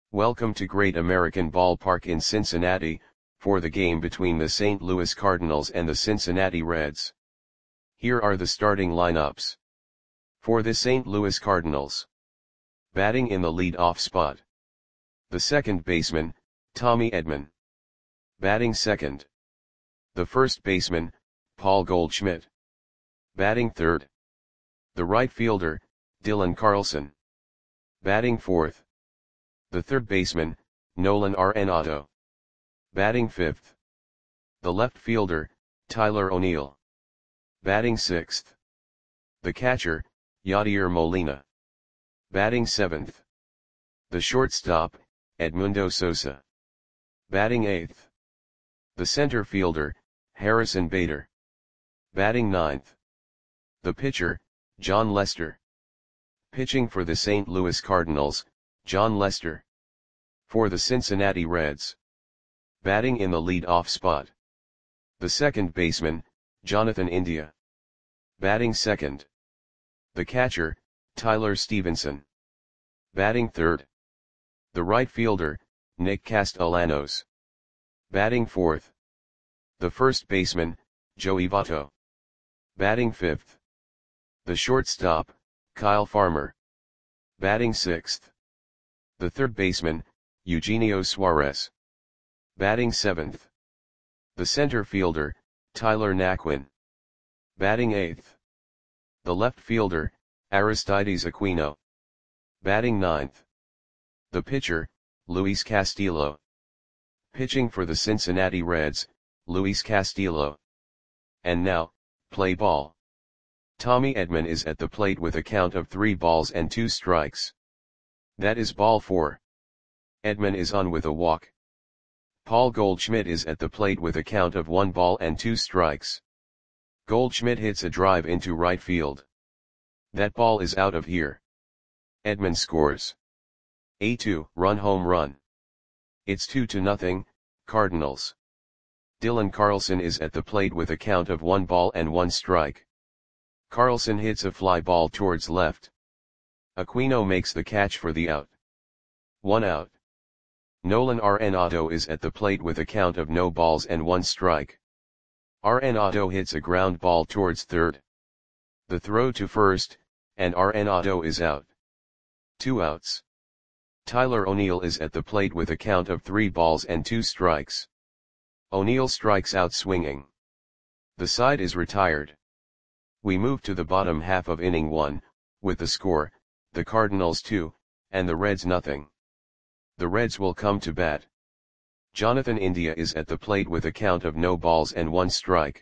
Welcome to Great American Ballpark in Cincinnati, for the game between the St. Louis Cardinals and the Cincinnati Reds. Here are the starting lineups. For the St. Louis Cardinals. Batting in the lead-off spot. The second baseman, Tommy Edman. Batting second. The first baseman, Paul Goldschmidt. Batting third. The right fielder, Dylan Carlson. Batting fourth. The third baseman, Nolan Arenado. Batting fifth. The left fielder, Tyler O'Neill. Batting sixth. The catcher, Yadier Molina. Batting seventh. The shortstop, Edmundo Sosa. Batting eighth. The center fielder, Harrison Bader. Batting ninth. The pitcher, Jon Lester. Pitching for the St. Louis Cardinals, Jon Lester. For the Cincinnati Reds. Batting in the lead-off spot. The second baseman, Jonathan India. Batting second. The catcher, Tyler Stevenson. Batting third. The right fielder, Nick Castellanos. Batting fourth. The first baseman, Joey Votto. Batting fifth. The shortstop, Kyle Farmer. Batting sixth. The third baseman, Eugenio Suarez. Batting seventh. The center fielder, Tyler Naquin. Batting eighth. The left fielder, Aristides Aquino. Batting ninth. The pitcher, Luis Castillo. Pitching for the Cincinnati Reds, Luis Castillo. And now, play ball. Tommy Edman is at the plate with a count of 3 balls and 2 strikes. That is ball 4. Edman is on with a walk. Paul Goldschmidt is at the plate with a count of 1 ball and 2 strikes. Goldschmidt hits a drive into right field. That ball is out of here. Edman scores a 2-run home run. It's 2-0, Cardinals. Dylan Carlson is at the plate with a count of 1 ball and 1 strike. Carlson hits a fly ball towards left. Aquino makes the catch for the out. 1 out. Nolan Arenado is at the plate with a count of no balls and 1 strike. Arenado hits a ground ball towards third. The throw to first, and Arenado is out. 2 outs. Tyler O'Neill is at the plate with a count of 3 balls and 2 strikes. O'Neill strikes out swinging. The side is retired. We move to the bottom half of inning 1, with the score, the Cardinals 2, and the Reds nothing. The Reds will come to bat. Jonathan India is at the plate with a count of no balls and 1 strike.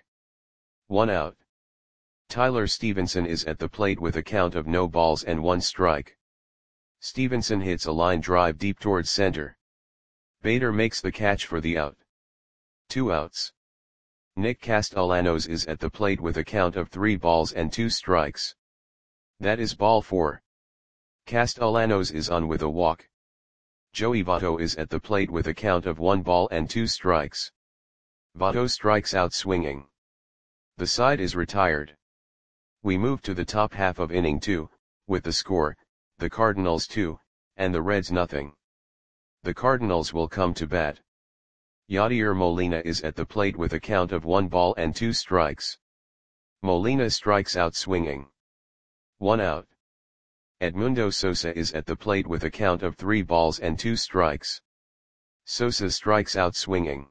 1 out. Tyler Stevenson is at the plate with a count of no balls and 1 strike. Stevenson hits a line drive deep towards center. Bader makes the catch for the out. 2 outs. Nick Castellanos is at the plate with a count of 3 balls and 2 strikes. That is ball 4. Castellanos is on with a walk. Joey Votto is at the plate with a count of 1 ball and 2 strikes. Votto strikes out swinging. The side is retired. We move to the top half of inning 2, with the score, the Cardinals 2, and the Reds nothing. The Cardinals will come to bat. Yadier Molina is at the plate with a count of 1 ball and 2 strikes. Molina strikes out swinging. 1 out. Edmundo Sosa is at the plate with a count of 3 balls and 2 strikes. Sosa strikes out swinging.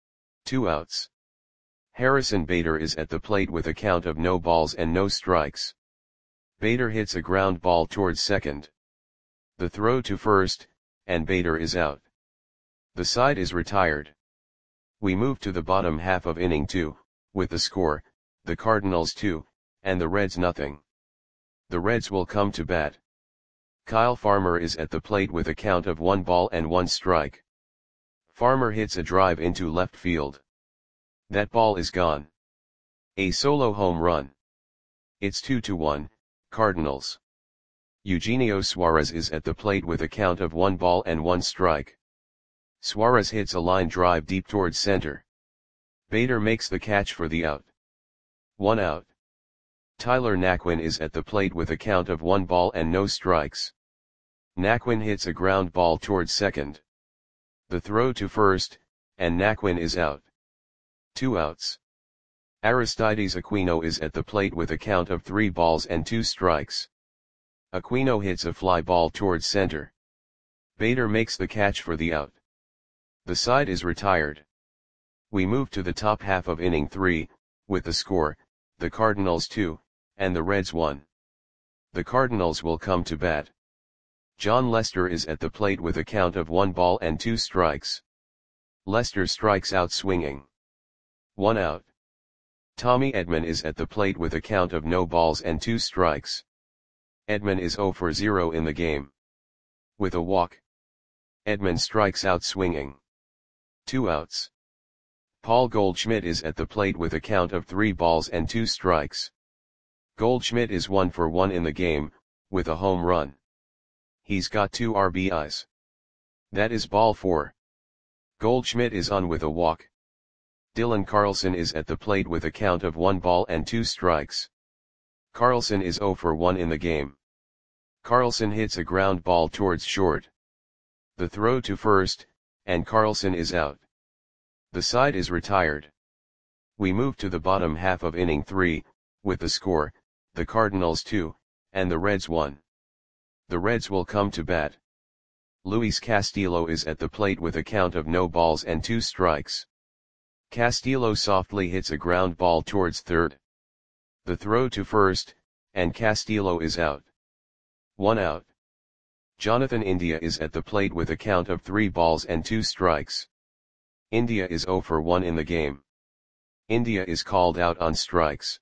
2 outs. Harrison Bader is at the plate with a count of no balls and no strikes. Bader hits a ground ball towards second. The throw to first, and Bader is out. The side is retired. We move to the bottom half of inning 2, with the score, the Cardinals 2, and the Reds nothing. The Reds will come to bat. Kyle Farmer is at the plate with a count of 1 ball and 1 strike. Farmer hits a drive into left field. That ball is gone. A solo home run. It's 2-1, Cardinals. Eugenio Suarez is at the plate with a count of 1 ball and 1 strike. Suarez hits a line drive deep towards center. Bader makes the catch for the out. 1 out. Tyler Naquin is at the plate with a count of 1 ball and no strikes. Naquin hits a ground ball towards second. The throw to first, and Naquin is out. 2 outs. Aristides Aquino is at the plate with a count of 3 balls and 2 strikes. Aquino hits a fly ball towards center. Bader makes the catch for the out. The side is retired. We move to the top half of inning 3, with the score, the Cardinals 2, and the Reds 1. The Cardinals will come to bat. John Lester is at the plate with a count of 1 ball and 2 strikes. Lester strikes out swinging. 1 out. Tommy Edman is at the plate with a count of no balls and 2 strikes. Edman is 0 for 0 in the game. With a walk. Edman strikes out swinging. 2 outs. Paul Goldschmidt is at the plate with a count of 3 balls and 2 strikes. Goldschmidt is 1 for 1 in the game, with a home run. He's got 2 RBIs. That is ball 4. Goldschmidt is on with a walk. Dylan Carlson is at the plate with a count of 1 ball and 2 strikes. Carlson is 0 for 1 in the game. Carlson hits a ground ball towards short. The throw to first, and Carlson is out. The side is retired. We move to the bottom half of inning 3, with the score, the Cardinals 2, and the Reds 1. The Reds will come to bat. Luis Castillo is at the plate with a count of no balls and 2 strikes. Castillo softly hits a ground ball towards third. The throw to first, and Castillo is out. 1 out. Jonathan India is at the plate with a count of 3 balls and 2 strikes. India is 0 for 1 in the game. India is called out on strikes.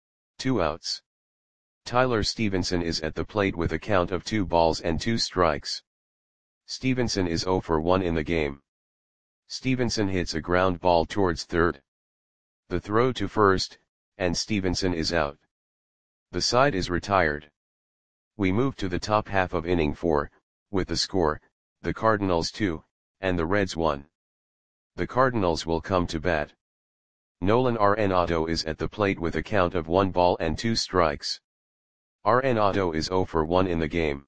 2 outs. Tyler Stevenson is at the plate with a count of 2 balls and 2 strikes. Stevenson is 0 for 1 in the game. Stevenson hits a ground ball towards third. The throw to first, and Stevenson is out. The side is retired. We move to the top half of inning 4, with the score, the Cardinals 2, and the Reds 1. The Cardinals will come to bat. Nolan Arenado is at the plate with a count of 1 ball and 2 strikes. Arenado is 0 for 1 in the game.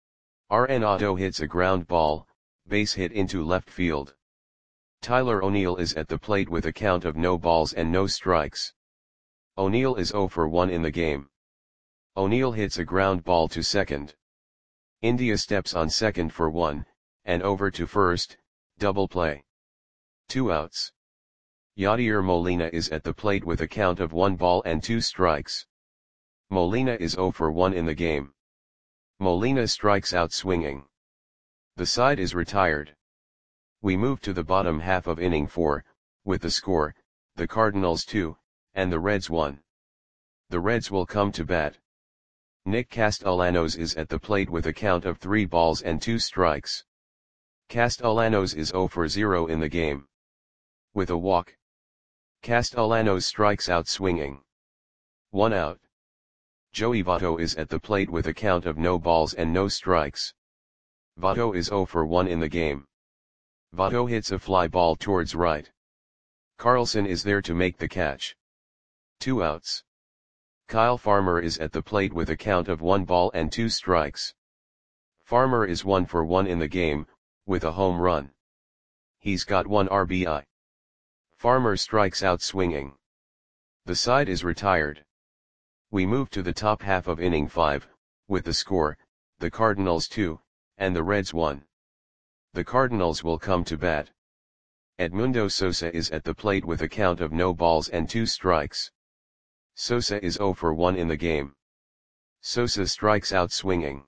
Arenado hits a ground ball, base hit into left field. Tyler O'Neill is at the plate with a count of no balls and no strikes. O'Neill is 0 for 1 in the game. O'Neill hits a ground ball to second. India steps on second for 1, and over to first, double play. 2 outs. Yadier Molina is at the plate with a count of 1 ball and 2 strikes. Molina is 0 for 1 in the game. Molina strikes out swinging. The side is retired. We move to the bottom half of inning 4, with the score, the Cardinals 2, and the Reds 1. The Reds will come to bat. Nick Castellanos is at the plate with a count of 3 balls and 2 strikes. Castellanos is 0 for 0 in the game. With a walk. Castellanos strikes out swinging. 1 out. Joey Votto is at the plate with a count of no balls and no strikes. Votto is 0 for 1 in the game. Votto hits a fly ball towards right. Carlson is there to make the catch. 2 outs. Kyle Farmer is at the plate with a count of 1 ball and 2 strikes. Farmer is 1 for 1 in the game, with a home run. He's got 1 RBI. Farmer strikes out swinging. The side is retired. We move to the top half of inning 5, with the score, the Cardinals 2, and the Reds 1. The Cardinals will come to bat. Edmundo Sosa is at the plate with a count of no balls and 2 strikes. Sosa is 0 for 1 in the game. Sosa strikes out swinging.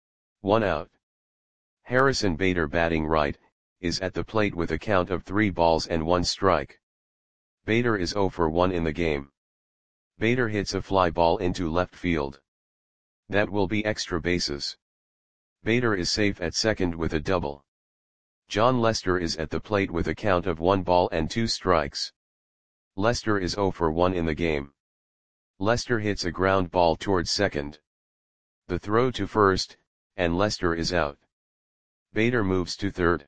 1 out. Harrison Bader, batting right, is at the plate with a count of 3 balls and 1 strike. Bader is 0 for 1 in the game. Bader hits a fly ball into left field. That will be extra bases. Bader is safe at second with a double. John Lester is at the plate with a count of 1 ball and 2 strikes. Lester is 0 for 1 in the game. Lester hits a ground ball towards second. The throw to first, and Lester is out. Bader moves to third.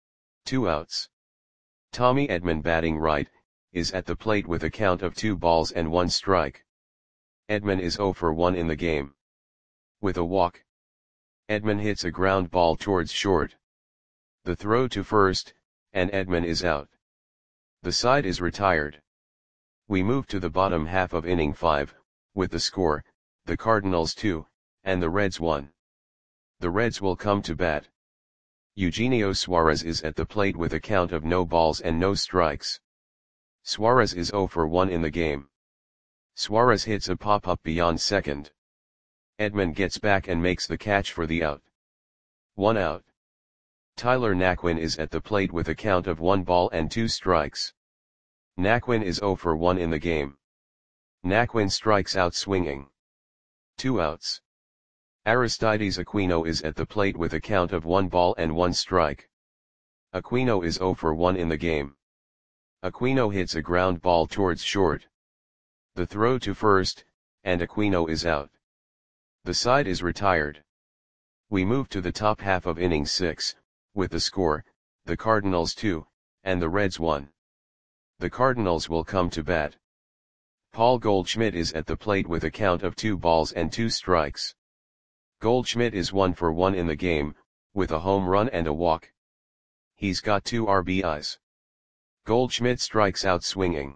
2 outs. Tommy Edman, batting right, is at the plate with a count of 2 balls and 1 strike. Edman is 0 for 1 in the game. With a walk. Edman hits a ground ball towards short. The throw to first, and Edman is out. The side is retired. We move to the bottom half of inning 5, with the score, the Cardinals 2, and the Reds 1. The Reds will come to bat. Eugenio Suarez is at the plate with a count of no balls and no strikes. Suarez is 0 for 1 in the game. Suarez hits a pop-up beyond second. Edman gets back and makes the catch for the out. 1 out. Tyler Naquin is at the plate with a count of 1 ball and 2 strikes. Naquin is 0 for 1 in the game. Naquin strikes out swinging. 2 outs. Aristides Aquino is at the plate with a count of 1 ball and 1 strike. Aquino is 0 for 1 in the game. Aquino hits a ground ball towards short. The throw to first, and Aquino is out. The side is retired. We move to the top half of inning 6, with the score, the Cardinals 2, and the Reds 1. The Cardinals will come to bat. Paul Goldschmidt is at the plate with a count of 2 balls and 2 strikes. Goldschmidt is 1 for 1 in the game, with a home run and a walk. He's got 2 RBIs. Goldschmidt strikes out swinging.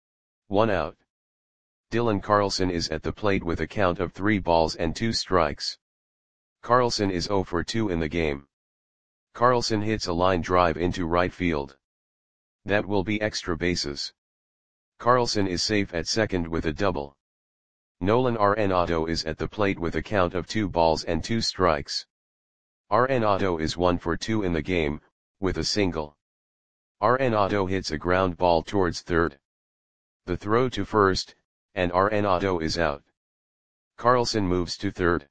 1 out. Dylan Carlson is at the plate with a count of 3 balls and 2 strikes. Carlson is 0 for 2 in the game. Carlson hits a line drive into right field. That will be extra bases. Carlson is safe at second with a double. Nolan Arenado is at the plate with a count of 2 balls and 2 strikes. Arenado is 1 for 2 in the game, with a single. Arenado hits a ground ball towards third. The throw to first, and Arenado is out. Carlson moves to third.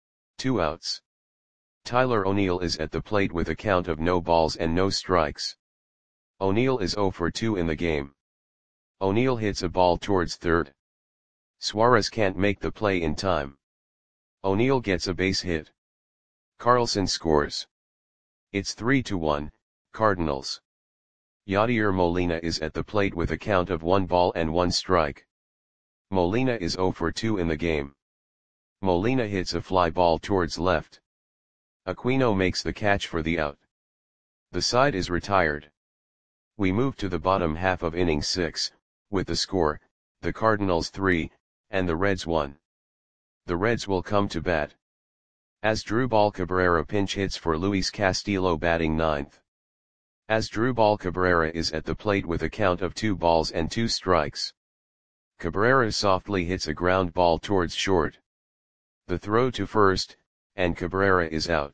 2 outs. Tyler O'Neill is at the plate with a count of no balls and no strikes. O'Neill is 0 for 2 in the game. O'Neill hits a ball towards third. Suarez can't make the play in time. O'Neill gets a base hit. Carlson scores. It's 3-1, Cardinals. Yadier Molina is at the plate with a count of 1 ball and 1 strike. Molina is 0 for 2 in the game. Molina hits a fly ball towards left. Aquino makes the catch for the out. The side is retired. We move to the bottom half of inning 6, with the score, the Cardinals 3, and the Reds 1. The Reds will come to bat. Asdrubal Cabrera pinch hits for Luis Castillo batting 9th. Asdrubal Cabrera is at the plate with a count of 2 balls and 2 strikes. Cabrera softly hits a ground ball towards short. The throw to first, and Cabrera is out.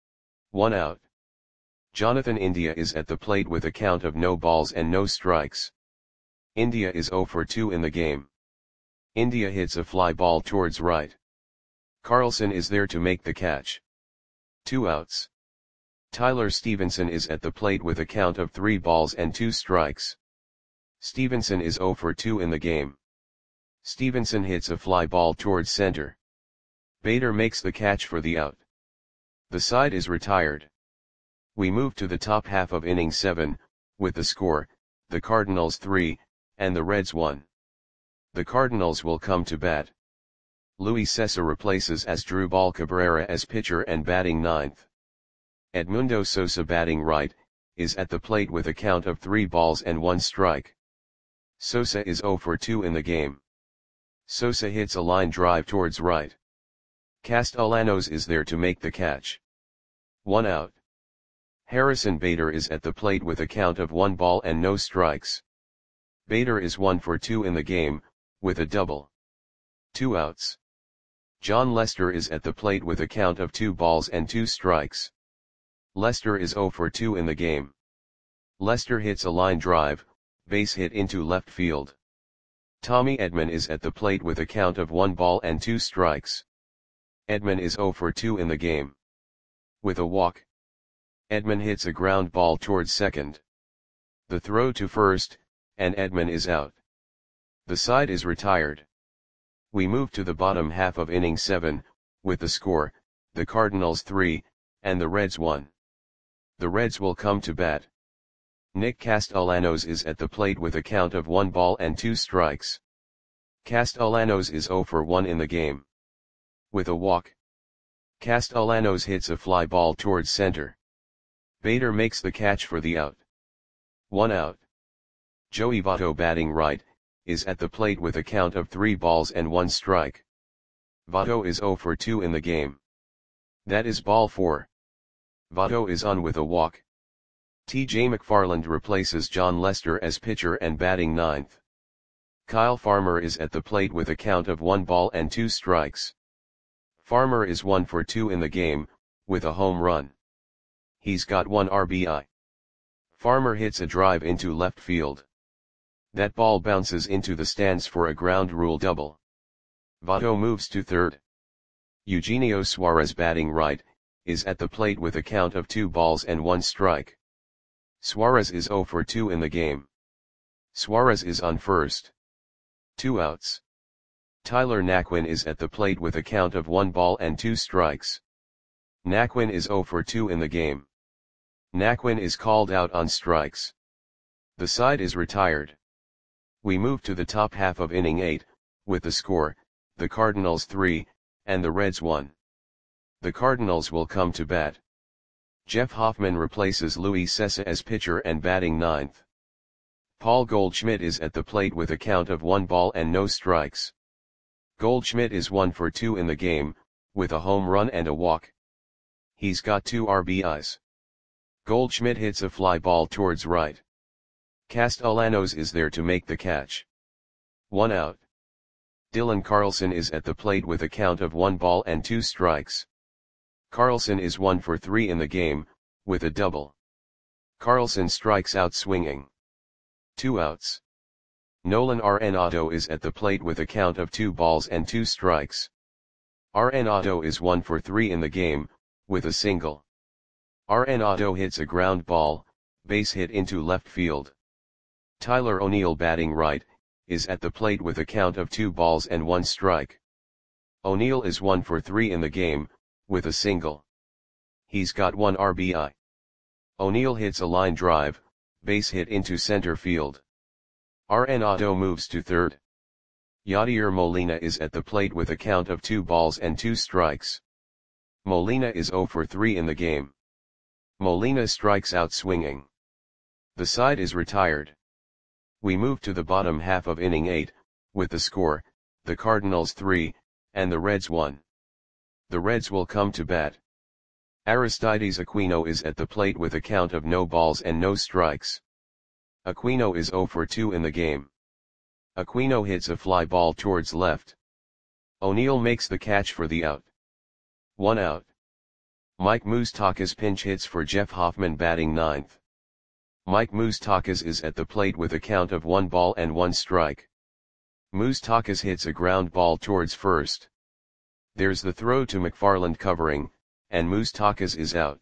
1 out. Jonathan India is at the plate with a count of no balls and no strikes. India is 0 for 2 in the game. India hits a fly ball towards right. Carlson is there to make the catch. 2 outs. Tyler Stevenson is at the plate with a count of 3 balls and 2 strikes. Stevenson is 0 for 2 in the game. Stevenson hits a fly ball towards center. Bader makes the catch for the out. The side is retired. We move to the top half of inning 7, with the score, the Cardinals 3, and the Reds 1. The Cardinals will come to bat. Luis Cessa replaces Asdrubal Cabrera as pitcher and batting 9th. Edmundo Sosa batting right, is at the plate with a count of 3 balls and 1 strike. Sosa is 0 for 2 in the game. Sosa hits a line drive towards right. Castellanos is there to make the catch. 1 out. Harrison Bader is at the plate with a count of 1 ball and no strikes. Bader is 1 for 2 in the game, with a double. 2 outs. John Lester is at the plate with a count of 2 balls and 2 strikes. Lester is 0 for 2 in the game. Lester hits a line drive, base hit into left field. Tommy Edman is at the plate with a count of 1 ball and 2 strikes. Edman is 0 for 2 in the game. With a walk. Edman hits a ground ball towards second. The throw to first, and Edman is out. The side is retired. We move to the bottom half of inning 7, with the score, the Cardinals 3, and the Reds 1. The Reds will come to bat. Nick Castellanos is at the plate with a count of 1 ball and 2 strikes. Castellanos is 0 for 1 in the game. With a walk. Castellanos hits a fly ball towards center. Bader makes the catch for the out. 1 out. Joey Votto, batting right, is at the plate with a count of 3 balls and 1 strike. Votto is 0 for 2 in the game. That is ball 4. Votto is on with a walk. T.J. McFarland replaces John Lester as pitcher and batting ninth. Kyle Farmer is at the plate with a count of 1 ball and 2 strikes. Farmer is 1 for 2 in the game, with a home run. He's got 1 RBI. Farmer hits a drive into left field. That ball bounces into the stands for a ground rule double. Votto moves to third. Eugenio Suarez, batting right, is at the plate with a count of 2 balls and 1 strike. Suarez is 0 for 2 in the game. Suarez is on first. 2 outs. Tyler Naquin is at the plate with a count of 1 ball and 2 strikes. Naquin is 0 for 2 in the game. Naquin is called out on strikes. The side is retired. We move to the top half of inning 8, with the score, the Cardinals 3, and the Reds 1. The Cardinals will come to bat. Jeff Hoffman replaces Luis Cessa as pitcher and batting ninth. Paul Goldschmidt is at the plate with a count of 1 ball and no strikes. Goldschmidt is 1 for 2 in the game, with a home run and a walk. He's got 2 RBIs. Goldschmidt hits a fly ball towards right. Castellanos is there to make the catch. 1 out. Dylan Carlson is at the plate with a count of 1 ball and 2 strikes. Carlson is 1 for 3 in the game, with a double. Carlson strikes out swinging. 2 outs. Nolan Arenado is at the plate with a count of 2 balls and 2 strikes. Arenado is 1 for 3 in the game, with a single. Arenado hits a ground ball, base hit into left field. Tyler O'Neill, batting right, is at the plate with a count of 2 balls and 1 strike. O'Neill is 1 for 3 in the game, with a single. He's got 1 RBI. O'Neill hits a line drive, base hit into center field. Arenado moves to third. Yadier Molina is at the plate with a count of 2 balls and 2 strikes. Molina is 0 for 3 in the game. Molina strikes out swinging. The side is retired. We move to the bottom half of inning 8, with the score, the Cardinals 3, and the Reds 1. The Reds will come to bat. Aristides Aquino is at the plate with a count of no balls and no strikes. Aquino is 0 for 2 in the game. Aquino hits a fly ball towards left. O'Neill makes the catch for the out. 1 out. Mike Moustakas pinch hits for Jeff Hoffman, batting ninth. Mike Moustakas is at the plate with a count of 1 ball and 1 strike. Moustakas hits a ground ball towards first. There's the throw to McFarland covering, and Moustakas is out.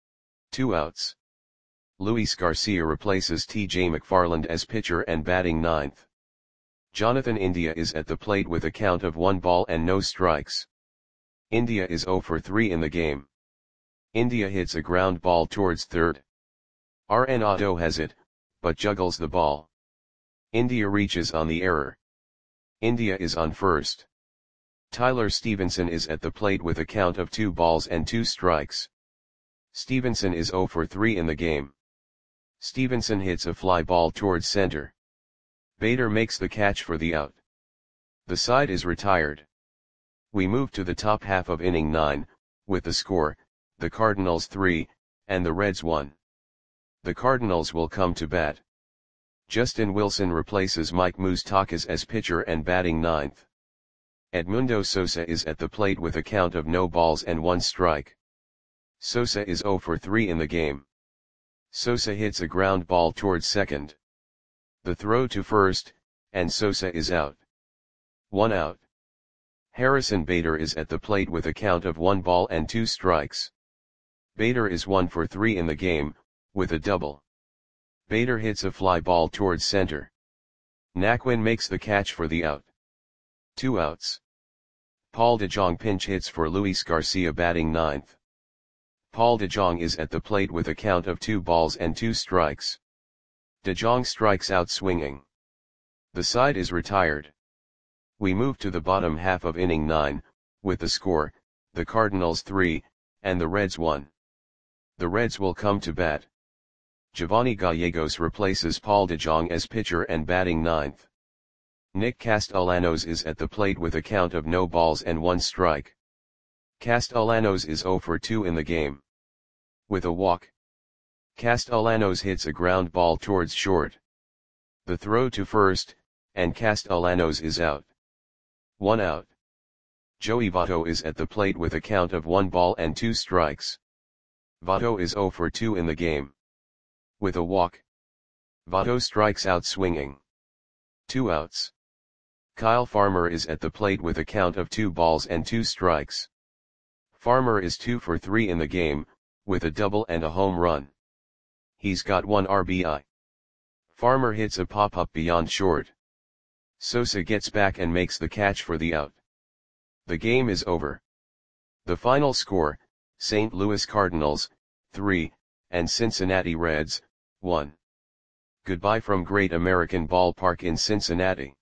2 outs. Luis Garcia replaces T.J. McFarland as pitcher and batting ninth. Jonathan India is at the plate with a count of 1 ball and no strikes. India is 0 for 3 in the game. India hits a ground ball towards third. Arenado has it, but juggles the ball. India reaches on the error. India is on first. Tyler Stevenson is at the plate with a count of 2 balls and 2 strikes. Stevenson is 0 for 3 in the game. Stevenson hits a fly ball towards center. Bader makes the catch for the out. The side is retired. We move to the top half of inning 9, with the score, the Cardinals 3, and the Reds 1. The Cardinals will come to bat. Justin Wilson replaces Mike Moustakas as pitcher and batting ninth. Edmundo Sosa is at the plate with a count of no balls and 1 strike. Sosa is 0 for 3 in the game. Sosa hits a ground ball towards second. The throw to first, and Sosa is out. 1 out. Harrison Bader is at the plate with a count of 1 ball and 2 strikes. Bader is 1 for 3 in the game, with a double. Bader hits a fly ball towards center. Naquin makes the catch for the out. 2 outs. Paul DeJong pinch hits for Luis Garcia, batting ninth. Paul DeJong is at the plate with a count of 2 balls and 2 strikes. DeJong strikes out swinging. The side is retired. We move to the bottom half of inning 9, with the score, the Cardinals 3, and the Reds 1. The Reds will come to bat. Giovanni Gallegos replaces Paul DeJong as pitcher and batting ninth. Nick Castellanos is at the plate with a count of no balls and 1 strike. Castellanos is 0 for 2 in the game. With a walk, Castellanos hits a ground ball towards short. The throw to first, and Castellanos is out. 1 out. Joey Votto is at the plate with a count of 1 ball and 2 strikes. Votto is 0 for 2 in the game. With a walk, Votto strikes out swinging. 2 outs. Kyle Farmer is at the plate with a count of 2 balls and 2 strikes. Farmer is 2 for 3 in the game, with a double and a home run. He's got 1 RBI. Farmer hits a pop-up beyond short. Sosa gets back and makes the catch for the out. The game is over. The final score, St. Louis Cardinals, 3, and Cincinnati Reds, 1. Goodbye from Great American Ballpark in Cincinnati.